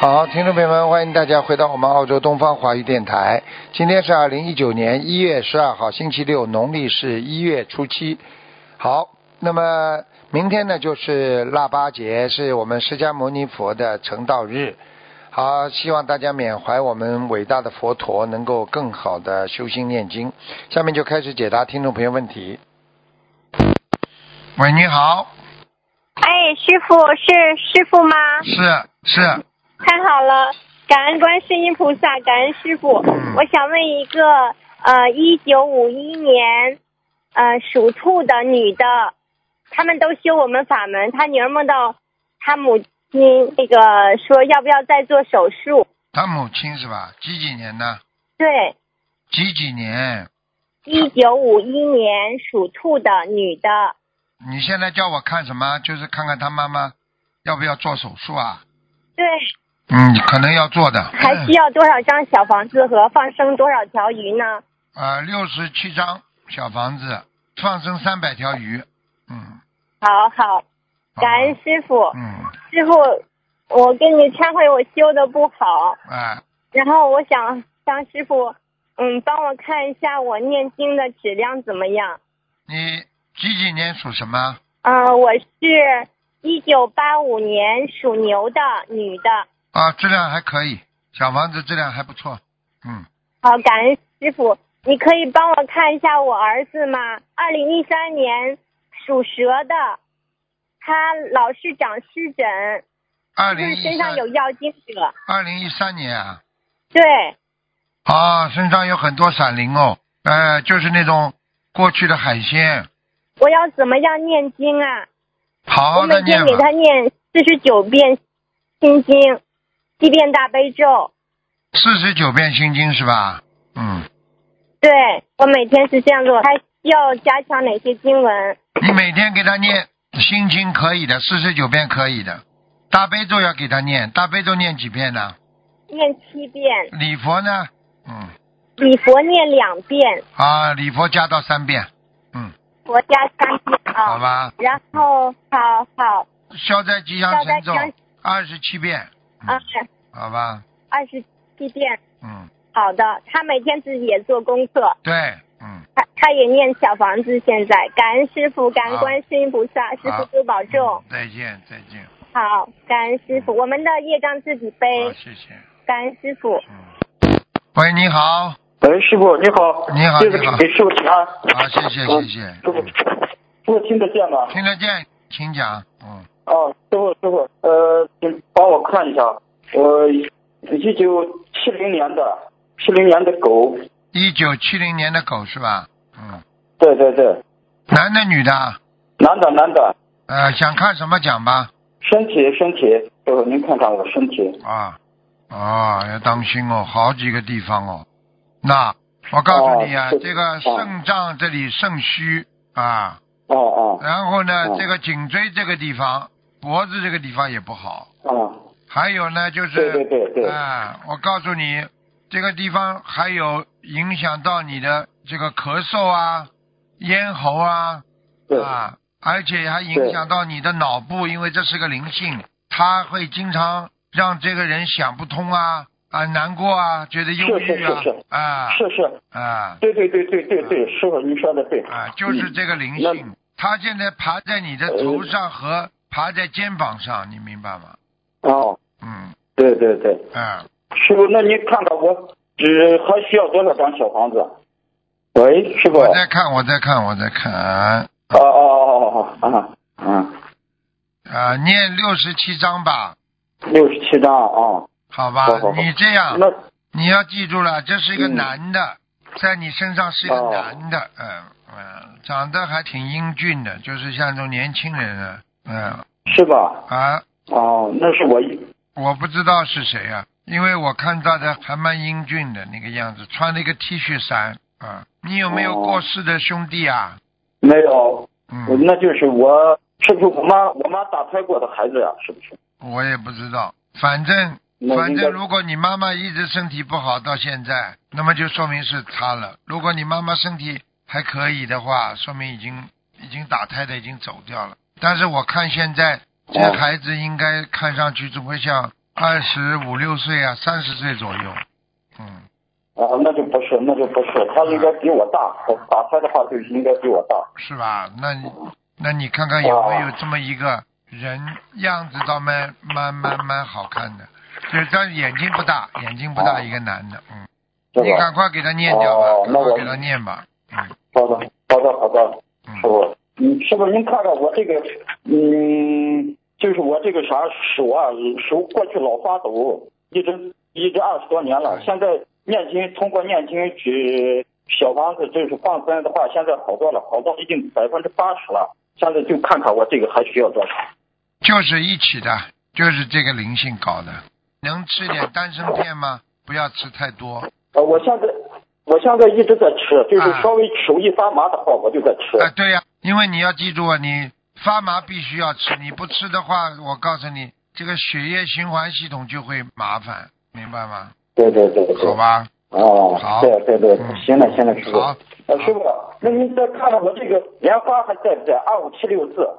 好，听众朋友们，欢迎大家回到我们澳洲东方华语电台。今天是2019年1月12号，星期六，农历是1月初7。好，那么明天呢就是腊八节，是我们释迦牟尼佛的成道日。好，希望大家缅怀我们伟大的佛陀，能够更好的修心念经。下面就开始解答听众朋友问题。喂，你好。 哎，师傅，是师傅吗？ 是。 太好了，感恩观世音菩萨，感恩师傅。我想问一个1951年属兔的女的，他们都修我们法门，她女儿梦到她母亲那个说要不要再做手术。 她母亲是吧？几年呢？ 对。 几年 ？1951年属兔的女的。 你现在叫我看什么？就是看看她妈妈要不要做手术啊？ 对。 可能要做的。 还需要多少张小房子和放生多少条鱼呢 ？67张小房子，放生300条鱼。 好，感恩师傅。师傅，我跟你忏悔，我修的不好。然后我想让师傅，帮我看一下我念经的质量怎么样。 你几年属什么？ 我是1985年属牛的女的。 质量还可以，小房子质量还不错。 好，感恩师傅。你可以帮我看一下我儿子吗？2013年属蛇的，他老是长湿疹，就是身上有药精者。 2013年啊？ 对。 身上有很多闪灵哦，就是那种过去的海鲜。 我要怎么样念经啊？ 好好的念吧。 我每天给他念49遍心经，7遍大悲咒。 49遍心经是吧？ 对，我每天是这样做。还需要加强哪些经文？ 你每天给他念心经可以的，49遍可以的。大悲咒要给他念，大悲咒念几遍呢？ 念7遍。 礼佛呢？ 礼佛念2遍。 礼佛加到3遍。 佛加3遍啊。 好吧。 然后好。 消灾吉祥神咒27遍。好吧。 27遍。好的，他每天自己也做功课。 对。 他也念小房子。现在感恩师傅，感恩观世音菩萨，师傅多保重。 再见。 好，感恩师傅，我们的业障自己背。 谢谢。 感恩师傅。 喂，你好。 喂，师傅你好。 你好。 给师傅请安。 好，谢谢。 师傅听得见吗？ 听得见，请讲。 师傅，请帮我看一下，1970年的狗。 1970年的狗是吧？ 对。 男的女的？ 男的。 想看什么讲吧？ 身体，师傅您看看我身体。 要当心哦，好几个地方哦。那我告诉你啊，这个肾脏这里肾虚啊。然后呢，这个颈椎这个地方，脖子这个地方也不好。还有呢，就是对。 我告诉你，这个地方还有影响到你的这个咳嗽啊、咽喉啊。而且还影响到你的脑部，因为这是个灵性，它会经常让这个人想不通啊，难过啊，觉得忧郁啊。 是。对，师傅您说的对。 就是这个灵性，它现在爬在你的头上和爬在肩膀上，你明白吗？ 对。师傅，那您看看我还需要多少张小房子？喂，师傅。 我在看。念67章吧。 67章好吧。 好。 你这样，你要记住了，这是一个男的，在你身上是一个男的，长得还挺英俊的，就是像这种年轻人是吧？那是我不知道是谁啊，因为我看到的还蛮英俊的那个样子，穿了一个 T 恤衫你有没有过世的兄弟啊？ 没有。那就是我是不是我妈打胎过的孩子呀？是不是？ 我也不知道，反正如果你妈妈一直身体不好到现在，那么就说明是她了。如果你妈妈身体还可以的话，说明已经打胎的已经走掉了。但是我看现在这孩子应该看上去只会像 25、6岁啊，30岁左右。 那就不是，他应该比我大，打胎的话就应该比我大。 是吧？那你看看有没有这么一个人，样子倒蛮好看的，就是他眼睛不大一个男的，你赶快给他念掉吧，赶快给他念吧。 好的，师傅，师傅您看看我这个，就是我这个手过去老发抖，一直20多年了，现在通过念经小房子就是放生的话，现在好多了，好到已经80%了。现在就看看我这个还需要多少？ 就是一起的，就是这个灵性搞的。能吃点丹参片吗？不要吃太多。 我现在一直在吃，就是稍微手一发麻的话，我就在吃。 对呀，因为你要记住啊，你发麻必须要吃，你不吃的话，我告诉你，这个血液循环系统就会麻烦，明白吗？ 对。 好吧。 好。对，行了，师傅。 好。 师傅，那您再看看我这个莲花还在不在？25764。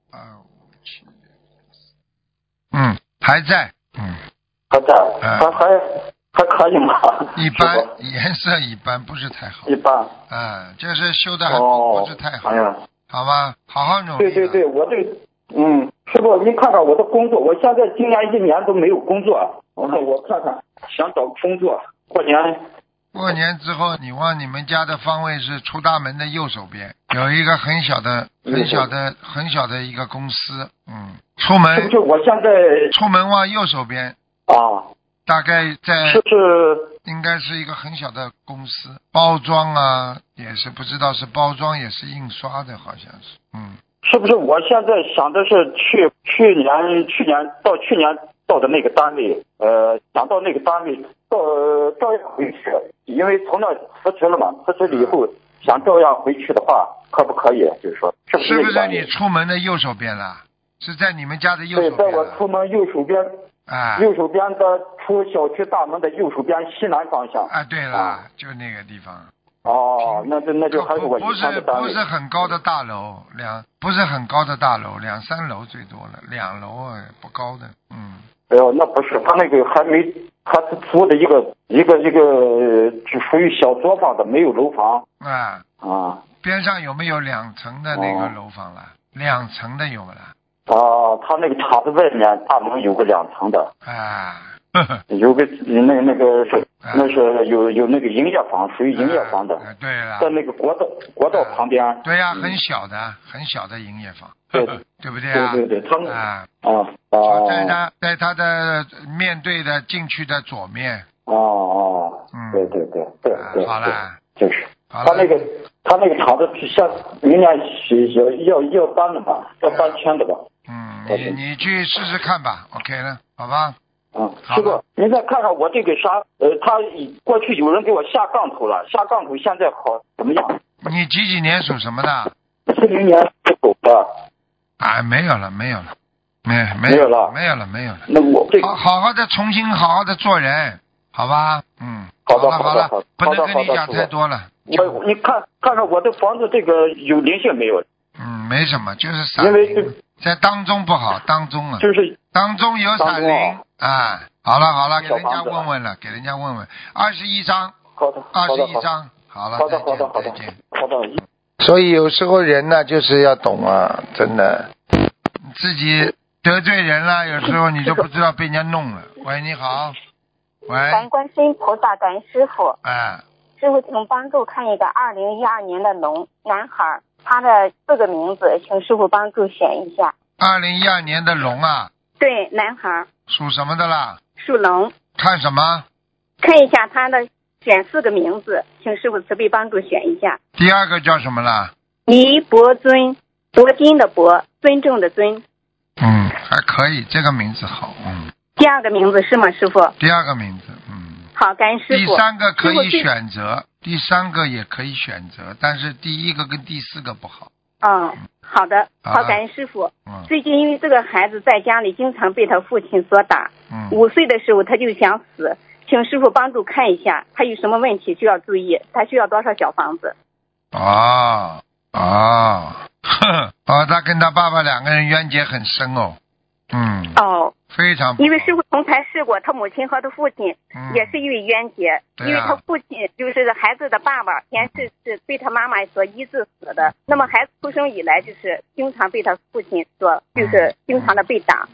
还在。 还在。还可以吗？ 一般，颜色一般，不是太好。 一般。 就是修的还不是太好。好吧，好好努力。 对，我这师傅，您看看我的工作，我现在今年1年都没有工作，我看看想找工作，过年之后，你往你们家的方位是出大门的右手边，有一个很小的一个公司，出门。是不是我现在出门往右手边？大概在应该是一个很小的公司，包装啊，也是不知道是包装也是印刷的，好像是。 是不是我现在想的是去年到的那个单位，想到那个单位照样回去，因为从那辞职了嘛，辞职了以后想照样回去的话，可不可以？就是说，是不是你出门的右手边啦？是在你们家的右手边？ 对，在我出门右手边。右手边的出小区大门的右手边西南方向。 对了，就那个地方。 那就还是我以前的单位。 不是很高的大楼，不是很高的大楼，2、3楼最多了，2楼不高的。 那不是，他那个还是租的一个就属于小作坊的，没有楼房。 边上有没有2层的那个楼房了？2层的有没了？ 他那个厂子外面大门有个2层的。有个那个是有那个营业房，属于营业房的。 对了， 在那个国道旁边。 对呀，很小的营业房。对不对啊？ 对，他们在他的面对的进去的左面。对。好了。 就是。他那个厂子像明年要搬了吧？要搬迁的吧？ 你去试试看吧 ，OK 了，好吧？ 师傅，您再看看我这个他过去有人给我下杠头了，下杠头现在好怎么样？ 你几年属什么的 ？40年属狗的。 没有了。没有了。 那我这好好的重新好好的做人，好吧？ 好了，不能跟你讲太多了。 你看看我的房子这个有灵性没有？ 没什么，就是闪灵。因为在当中不好，当中啊， 就是当中有闪灵好了，给人家问问21张。 好的 21张，好了，再见。 好的。 所以有时候人呢，就是要懂真的，自己得罪人了，有时候你就不知道被人家弄了。喂，你好。喂。 感恩观世音菩萨，感恩师傅。师傅，请帮助看一个2012年的龙男孩，他的4个名字，请师傅帮助选一下。 2012年的龙啊？ 对，男孩。 属什么的啦？ 属龙。看什么？ 看一下他的选4个名字，请师傅慈悲帮助选一下。 第2个叫什么啦？ 倪伯尊，铂金的铂，尊重的尊。 还可以，这个名字好。 第2个名字是吗，师傅？ 第2个名字， 好，感恩师傅。 第3个可以选择，第3个也可以选择，但是第1个跟第4个不好。 好的，好，感恩师傅。最近因为这个孩子在家里经常被他父亲所打，5岁的时候他就想死，请师傅帮助看一下他有什么问题需要注意，他需要多少小房子？ 他跟他爸爸2个人冤结很深哦。 非常不好。 因为师傅从才试过，他母亲和他父亲也是因为冤结，因为他父亲就是孩子的爸爸，前世是被他妈妈所医治死的。那么孩子出生以来，就是经常被他父亲所，就是经常的被打。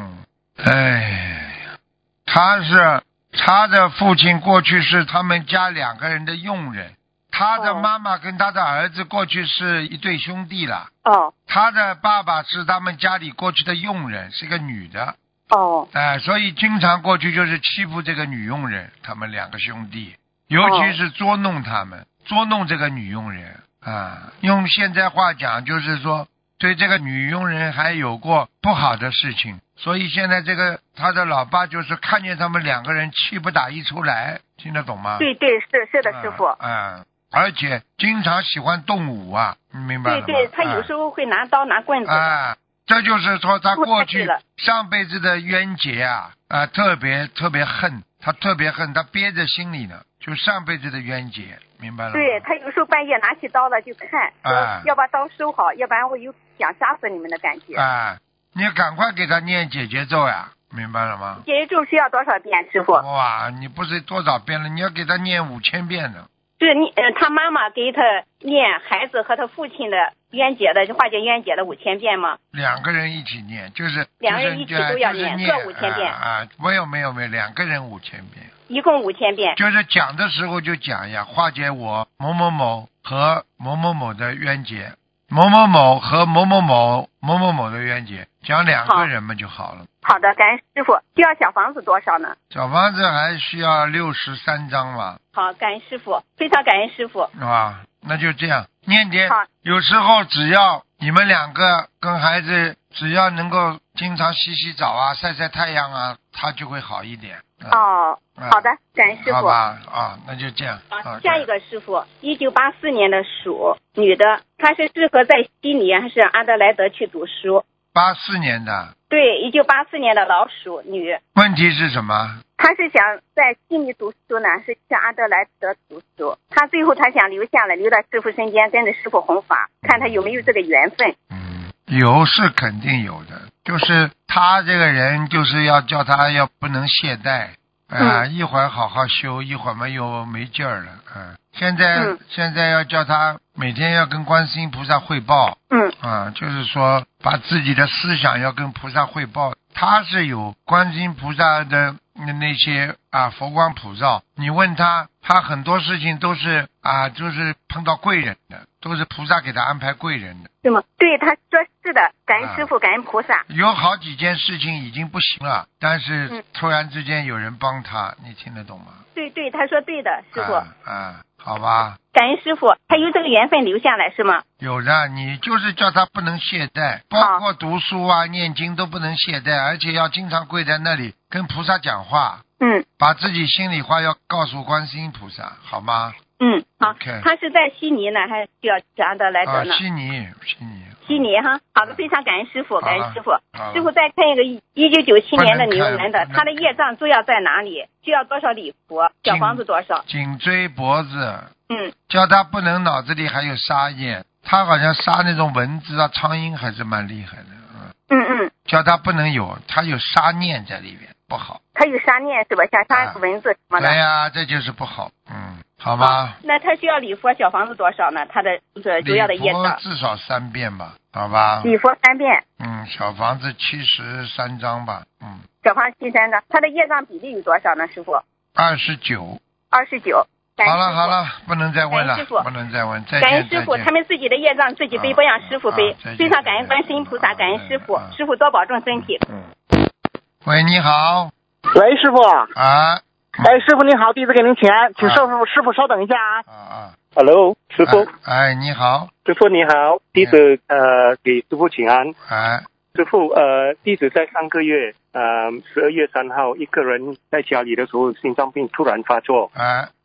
他的父亲过去是他们家2个人的佣人，他的妈妈跟他的儿子过去是一对兄弟了。他的爸爸是他们家里过去的佣人，是个女的。所以经常过去就是欺负这个女佣人，他们2个兄弟，尤其是捉弄他们，捉弄这个女佣人啊。用现在话讲就是说，对这个女佣人还有过不好的事情。所以现在这个他的老爸就是看见他们2个人气不打一处来，听得懂吗？ 对，是的，师傅。 而且经常喜欢动武啊，你明白了吗？ 对，他有时候会拿刀拿棍子。 这就是说他过去上辈子的冤结啊，特别特别恨，他特别恨，他憋在心里呢，就上辈子的冤结，明白了吗？ 对，他有时候半夜拿起刀了就看，要把刀收好，要不然我有想杀死你们的感觉。 你赶快给他念解结咒呀，明白了吗？ 解结咒需要多少遍，师傅？ 哇，你不是多少遍了，你要给他念5000遍呢。 是他妈妈给他念孩子和他父亲的冤结的化解冤结的5000遍吗 ？2个人一起念，就是 2个人一起都要念，各5000遍。 没有，2个人5000遍， 一共5000遍。 就是讲的时候就讲呀，化解我某某某和某某某的冤结，某某某和某某某某某某的冤结，讲2个人嘛就好了。 好的，感恩师傅。需要小房子多少呢？ 小房子还需要63张吧。 好，感恩师傅，非常感恩师傅。 那就这样念点。有时候只要你们2个跟孩子只要能够经常洗澡啊，晒晒太阳啊，他就会好一点。 好的，感恩师傅。 好吧，那就这样。 下一个师傅，1984年的属女的，她是适合在悉尼还是阿德莱德去读书 ？84年的。 对，1984年的老鼠女。 问题是什么？ 她是想在悉尼读书呢，是向阿德莱德读书。她最后她想留下来，留到师傅身边，跟着师傅弘法，看她有没有这个缘分。 有是肯定有的，就是他这个人就是要叫他要不能懈怠一会儿好好修，一会儿嘛又没劲儿了现在要叫他每天要跟观世音菩萨汇报就是说把自己的思想要跟菩萨汇报。他是有观世音菩萨的那些佛光普照，你问他很多事情都是就是碰到贵人的，都是菩萨给他安排贵人的， 是吗？对，他说是的，感恩师傅，感恩菩萨。 有好几件事情已经不行了，但是突然之间有人帮他，你听得懂吗？ 对，他说对的，师傅。 好吧。 感恩师傅，他有这个缘分留下来是吗？ 有的，你就是叫他不能懈怠，包括读书念经都不能懈怠，而且要经常跪在那里跟菩萨讲话。把自己心里话要告诉观世音菩萨，好吗？ 好。他是在悉尼呢，还是需要去阿德莱德呢？ 悉尼哈。好的，非常感恩师傅，感恩师傅。师傅再看一个1997年的牛男的，他的业障主要在哪里？需要多少礼佛？小房子多少？ 颈椎脖子。叫他不能脑子里还有沙业，他好像杀那种蚊子苍蝇还是蛮厉害的。叫他不能有，他有杀念在里面，不好。 他有杀念是吧？像杀蚊子什么的。 对呀，这就是不好。好吧。 那他需要礼佛小房子多少呢？他的主要的业障。 礼佛至少3遍吧，好吧。 礼佛3遍。 小房子73张吧。 小房子73张，他的业障比例有多少呢，师傅 ？29。好了，不能再问了，不能再问。再见。 感恩师傅，他们自己的业障自己背，不让师傅背。非常感恩观世音菩萨，感恩师傅，师傅多保重身体。 喂，你好。 喂，师傅。师傅你好，弟子给您请安，请师傅稍等一下Hello， 师傅。 你好。 师傅你好，弟子给师傅请安。师傅弟子在上个月12月3号一个人在家里的时候心脏病突然发作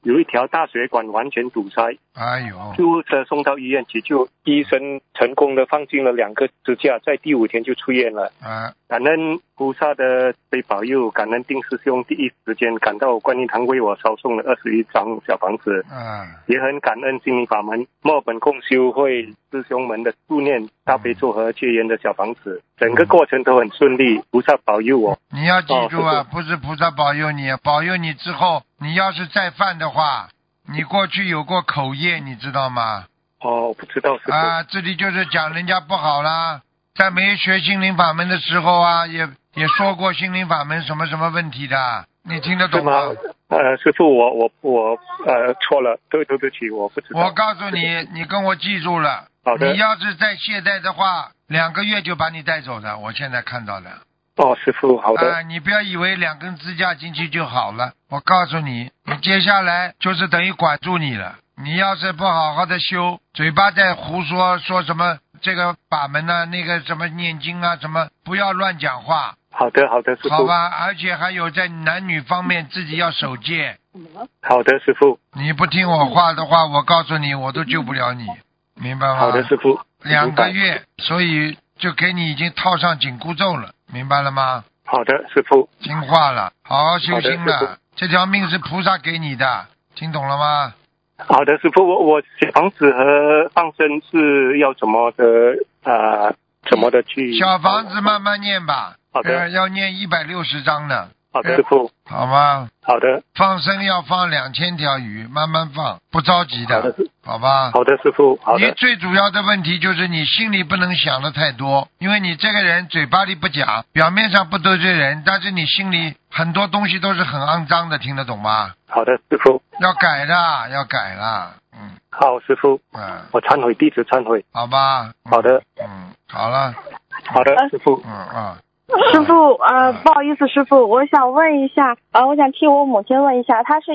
有一条大血管完全堵塞，救护车送到医院急救，医生成功的放进了2个支架，在第5天就出院了。感恩菩萨的被保佑，感恩丁师兄第一时间赶到观音堂为我烧送了21张小房子。也很感恩心灵法门墨尔本共修会师兄们的助念大悲咒和戒烟的小房子，整个过程都很顺利，菩萨保佑我。 你要记住啊，不是菩萨保佑你，保佑你之后，你要是再犯的话，你过去有过口业，你知道吗？ 我不知道师父。 这里就是讲人家不好啦，在没学心灵法门的时候啊，也说过心灵法门什么什么问题的，你听得懂吗？ 师父，我错了，对不起，我不知道。 我告诉你，你跟我记住了。 好的。 你要是再懈怠的话，2个月就把你带走的，我现在看到的。 师父，好的。 你不要以为2根支架进去就好了，我告诉你，你接下来就是等于管住你了。你要是不好好的修，嘴巴在胡说什么这个法门啊，那个什么念经啊，什么不要乱讲话。 好的，师父。 好吧，而且还有在男女方面自己要守戒。 好的，师父。 你不听我话的话，我告诉你，我都救不了你，明白吗？ 好的，师父。 2个月，所以就给你已经套上紧箍咒了，明白了吗？ 好的，师父。 听话了，好好修心了，这条命是菩萨给你的，听懂了吗？ 好的，师父，我小房子和放生是要怎么的去？ 小房子慢慢念吧。 好的。 要念160章呢。 好的，师父。 好吗？ 好的。 放生要放2000条鱼，慢慢放，不着急的。 好的， 好吧？ 好的，师父。好的。 你最主要的问题就是你心里不能想的太多，因为你这个人嘴巴里不讲，表面上不得罪人，但是你心里很多东西都是很肮脏的，听得懂吗？ 好的，师父。 要改了。 好，师父。我忏悔，弟子忏悔。 好吧。 好的。 好了。 好的，师父。 师父，不好意思，师父，我想问一下，我想替我母亲问一下，她是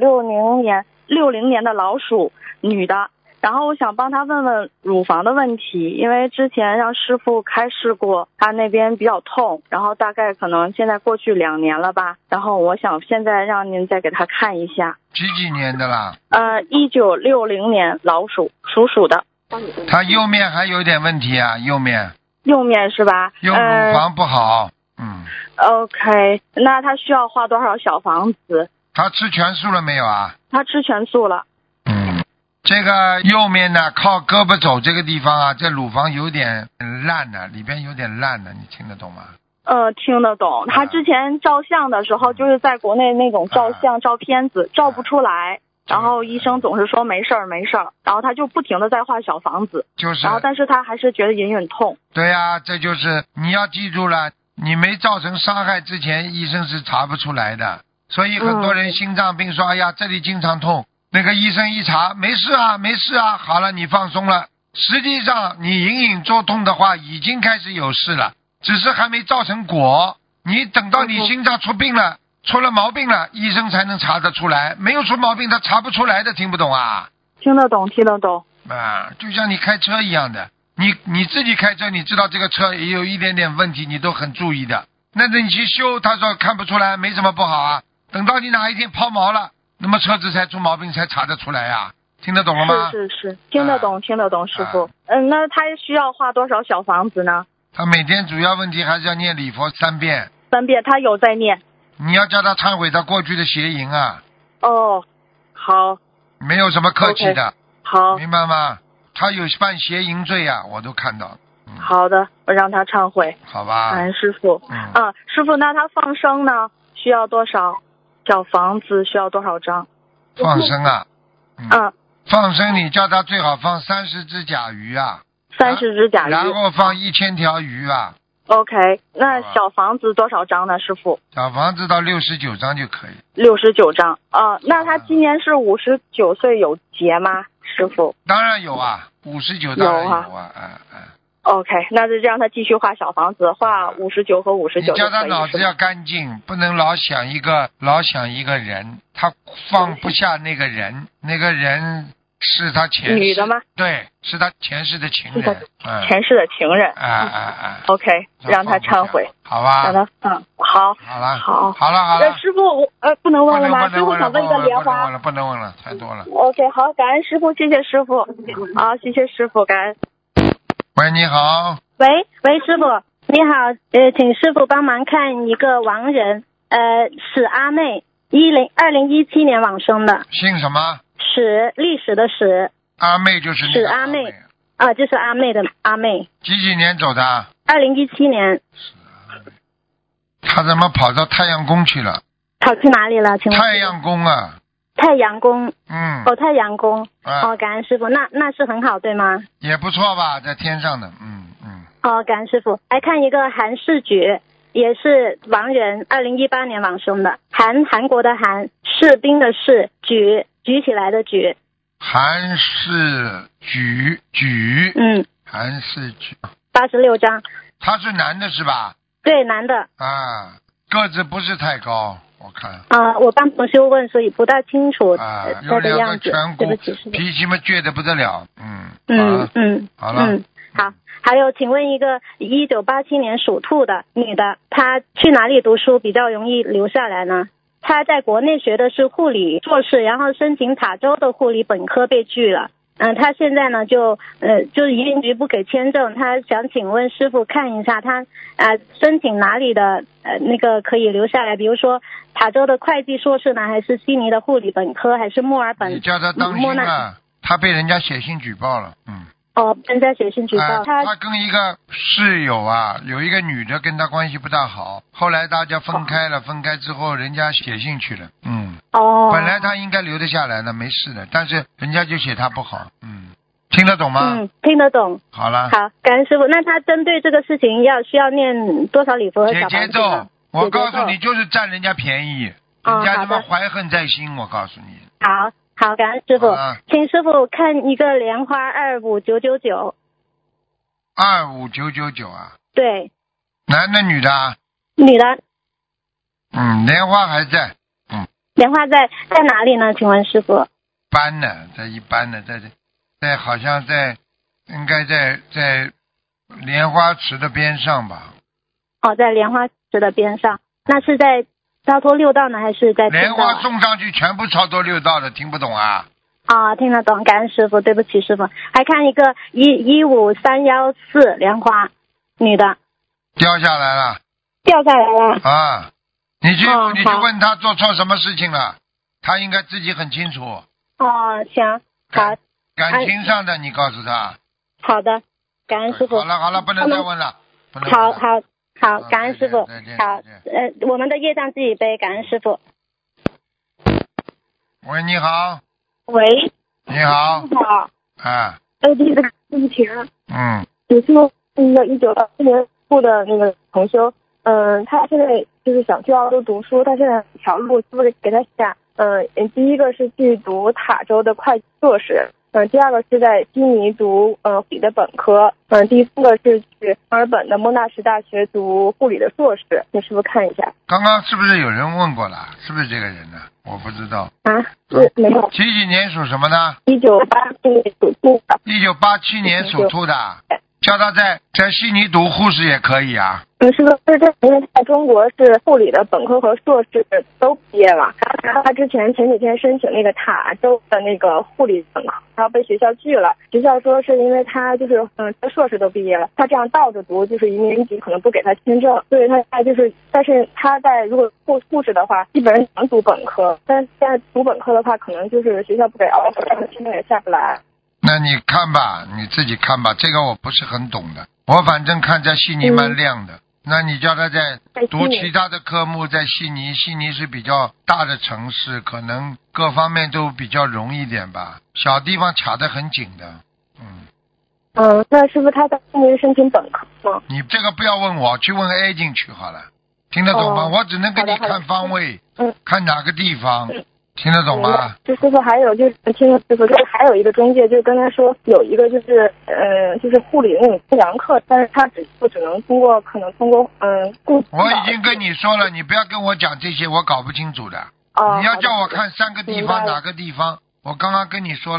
1960年的老鼠，女的，然后我想帮她问问乳房的问题，因为之前让师父开示过，她那边比较痛，然后大概可能现在过去2年了吧，然后我想现在让您再给她看一下。 几年的啦 ？1960年老鼠，属鼠的。 她右面还有点问题啊，右面是吧？ 乳房不好。 OK， 那他需要花多少小房子？ 他吃全素了没有啊？ 他吃全素了。 这个右面呢，靠胳膊肘这个地方啊，这乳房有点烂的，里边有点烂的，你听得懂吗？ 听得懂。他之前照相的时候，就是在国内那种照相照片子照不出来。然后医生总是说没事儿，然后他就不停的在画小房子，然后但是他还是觉得隐隐痛。 对呀，这就是你要记住了，你没造成伤害之前，医生是查不出来的。所以很多人心脏病说，哎呀这里经常痛，那个医生一查没事啊，好了你放松了，实际上你隐隐作痛的话已经开始有事了，只是还没造成果，你等到你心脏出病了。出了毛病了，医生才能查得出来，没有出毛病他查不出来的，听不懂啊？ 听得懂。 就像你开车一样的，你自己开车，你知道这个车也有一点点问题，你都很注意的。那你去修，他说看不出来，没什么不好啊。等到你哪一天抛锚了，那么车子才出毛病，才查得出来啊。听得懂了吗？ 是，听得懂，师父。那他需要花多少小房子呢？ 他每天主要问题还是要念礼佛3遍。 3遍，他有在念。 你要叫他忏悔他过去的邪淫啊。 好。 没有什么客气的。 好。 明白吗？他有犯邪淫罪啊，我都看到。 好的，我让他忏悔。 好吧。 感恩师父。师父，那他放生呢？需要多少小房子？需要多少张？ 放生啊。放生你叫他最好放30只甲鱼啊。 30只甲鱼。 然后放1000条鱼啊。 OK， 那小房子多少张呢，师父？ 小房子到69张就可以。 69张那他今年是59岁有节吗，师父？ 当然有啊，59当然有啊。 OK， 那就让他继续画小房子，画59和59。 你叫他脑子要干净，不能老想一个人，他放不下那个人， 是他前世女的吗？ 对，是他前世的情人。 前世的情人。OK， 让他忏悔。 好吧。 让他好。 好了。 好了。师傅，不能问了吗？师傅想问个莲花。 不能问了，太多了。 OK， 好，感恩师傅，谢谢师傅。好，谢谢师傅，感恩。 喂，你好。 喂，师傅，你好，请师傅帮忙看一个亡人，史阿妹，2017年往生的。 姓什么？ 史，历史的史。 阿妹就是那个史阿妹。就是阿妹的阿妹。 几年走的 ？2017年。 他怎么跑到太阳宫去了？ 跑去哪里了？请问。 太阳宫啊。 太阳宫。太阳宫。感恩师傅，那是很好，对吗？ 也不错吧，在天上的。 感恩师傅。来看一个韩世举，也是亡人，2018年往生的。韩国的韩，士兵的士，举起来的举。 韩世举。韩世举。 86张。 他是男的是吧？ 对，男的。 个子不是太高，我看。 我帮同修问，所以不大清楚有两个颧骨，脾气嘛倔得不得了。好了。 好，还有，请问一个1987年属兔的女的，她去哪里读书比较容易留下来呢？她在国内学的是护理硕士，然后申请塔州的护理本科被拒了。她现在呢就移民局不给签证，她想请问师傅看一下她申请哪里的那个可以留下来，比如说塔州的会计硕士呢，还是悉尼的护理本科，还是墨尔本？ 你叫她当心啊，她被人家写信举报了。 人家写信举报他跟一个室友有一个女的跟他关系不大好，后来大家分开了，分开之后人家写信去了。本来他应该留得下来的，没事的，但是人家就写他不好。听得懂吗？ 听得懂。 好了。 好，感恩师傅。那他针对这个事情需要念多少礼佛和小房子呢？ 我告诉你，就是占人家便宜，人家他妈怀恨在心，我告诉你。 好，感恩师傅。请师傅看一个莲花25999。 25999啊？ 对。 男的女的？ 女的。 莲花还在。 莲花在哪里呢？请问师傅。 一般的，在好像应该在莲花池的边上吧。 在莲花池的边上，那是在超脱六道呢，还是在莲花送上去全部超脱六道的？听不懂啊？ 听得懂，感恩师傅，对不起师傅。还看一个15314莲花，女的。 掉下来了。你去问他做错什么事情了，他应该自己很清楚。 行，好。 感情上的你告诉他。 好的，感恩师傅。 好了，不能再问了。 好，感恩师傅。好，我们的业障自己背，感恩师傅。 喂，你好。 喂。 你好。 你好。第一次对不起。 有是一个1984年出的那个同修，他现在就是想去澳洲读书，他现在2条路，是不是给他下？第一个是去读塔州的会计硕士。第二个是在悉尼读护理的本科，第四个是去墨尔本的莫纳什大学读护理的硕士，你是不是看一下？ 刚刚是不是有人问过了？是不是这个人呢？我不知道。 没有。 几年属什么的 ？1987年属兔的。 1987年属兔的。叫他在悉尼读护士也可以啊。 是的，因为在中国是护理的本科和硕士都毕业了。他之前前几天申请那个塔州的那个护理本科，然后被学校拒了。学校说是因为他就是硕士都毕业了，他这样倒着读就是移民局可能不给他签证，所以他就是，但是他在如果护士的话，基本上能读本科，但是现在读本科的话，可能就是学校不给offer，签证也下不来。 那你看吧，你自己看吧，这个我不是很懂的。我反正看在悉尼蛮亮的。那你叫他在读其他的科目，在悉尼是比较大的城市，可能各方面都比较容易点吧。小地方卡得很紧的。 那是不是他在悉尼申请本科吗？ 你这个不要问我，去问 A 进去好了。听得懂吗？我只能给你看方位，看哪个地方。听得懂吗？ 师傅还有就是听师傅就是还有一个中介就跟他说有一个就是护理那种测量课，但是他只能通过我已经跟你说了，你不要跟我讲这些，我搞不清楚的。你要叫我看3个地方哪个地方，我刚刚跟你说了，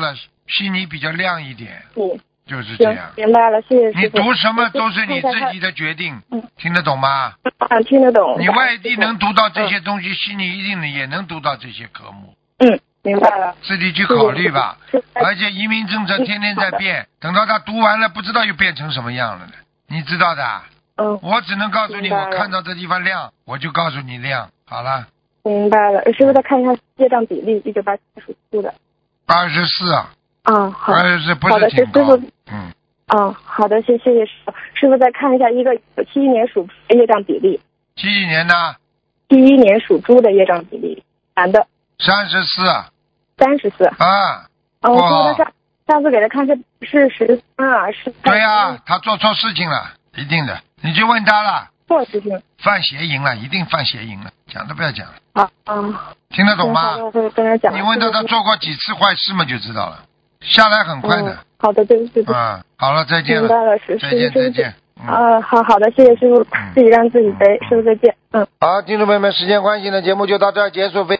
悉尼比较亮一点。就是这样。明白了，谢谢师傅。你读什么都是你自己的决定，听得懂吗？ 听得懂。 你外地能读到这些东西，悉尼一定也能读到这些科目。 明白了。 自己去考虑吧。而且移民政策天天在变，等到他读完了，不知道又变成什么样了呢？你知道的。我只能告诉你，我看到这地方亮，我就告诉你亮。好了。 明白了，师傅再看一下业障比例，1987属兔的。 24啊。 好。 24不是挺高。 好的，谢谢师傅。师傅再看一下一个71年属猪的业障比例。 几几年的 ？71年属猪的业障比例，男的。 34。 34。我说他上次给他看是13啊，是。 对呀，他做错事情了，一定的，你就问他了。 做事情。 犯邪淫了，一定犯邪淫了，讲都不要讲了。听得懂吗？你问他做过几次坏事嘛，就知道了。下来很快的。 好的，对。 好了，再见了。 明白了， 再见。 好的，谢谢师傅，自己让自己背，师傅再见。 好，听众朋友们，时间关系呢，节目就到这儿结束。